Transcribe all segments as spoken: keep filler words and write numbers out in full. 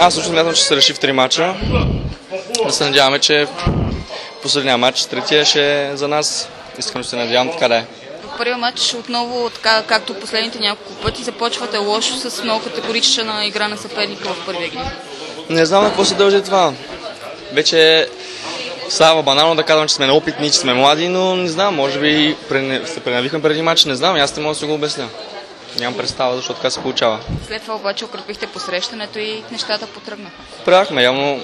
Аз също смятам, че се реши в три мача. Да се надяваме, че последния матч, третия ще е за нас. Искам да се надявам така да е. В първия матч отново, така както последните няколко пъти, започвате лошо с много категорична игра на съперника в първия гри. Не знам на какво се дължи това. Вече става банално да казвам, че сме неопитни, че сме млади, но не знам, може би се пренавихме преди матч, не знам, аз не мога да си го обясня. Нямам представа защо така се получава. След това обаче укрепихте посрещането и нещата потръгнаха. Правахме, явно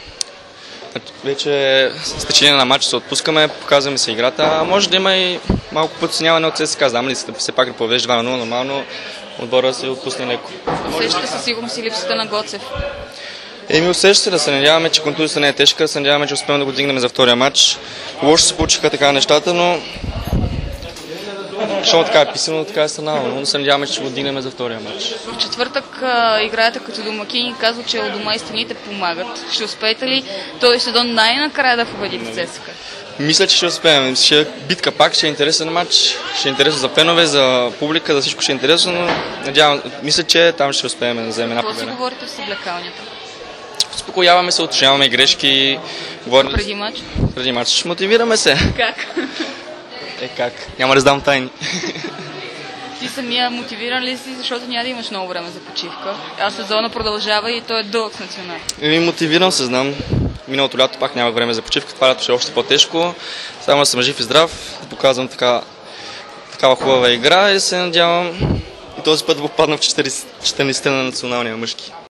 вече с течение на матча се отпускаме, показваме се играта, а може да има и малко подценяване от ЦСКА. Знам ли, все пак да поведеш два на нула, нормално отбора се отпусне леко. Усещате със сигурност и липсата на Гоцев? Еми усеща се, да се надяваме, че контузията не е тежка, да се надяваме, че успеем да го дигнем за втория матч. Лошо се получиха така нещата, но защото така е писано, така е станало, но се надяваме, че ще го дигнем за втория матч. В четвъртък а, играете като домакини и казва, че от дома и стените помагат. Ще успеете ли този сезон най-накрая да победите ЦСКА? Мисля, че ще успеем. Ще е битка пак, ще е интересен матч, ще е интересен за фенове, за публика, за всичко ще е интересно, но надявам, мисля, че там ще успеем да вземем една победа. Какво си говорите в съблекалнята? Успокояваме се, уточняваме грешки. Говорим... Преди матч? Преди матч. Мотивираме се. Как? Е как? Няма да раздам тайни. Ти самия мотивиран ли си, защото няма да имаш много време за почивка, а сезона продължава и той е дълъг с национал? Еми, мотивиран се, знам. Миналото лято пак нямах време за почивка, това лято ще е още по-тежко. Само да съм жив и здрав, да показвам така, такава хубава игра и се надявам и този път да попадна в четиринадесетте на националния мъжки.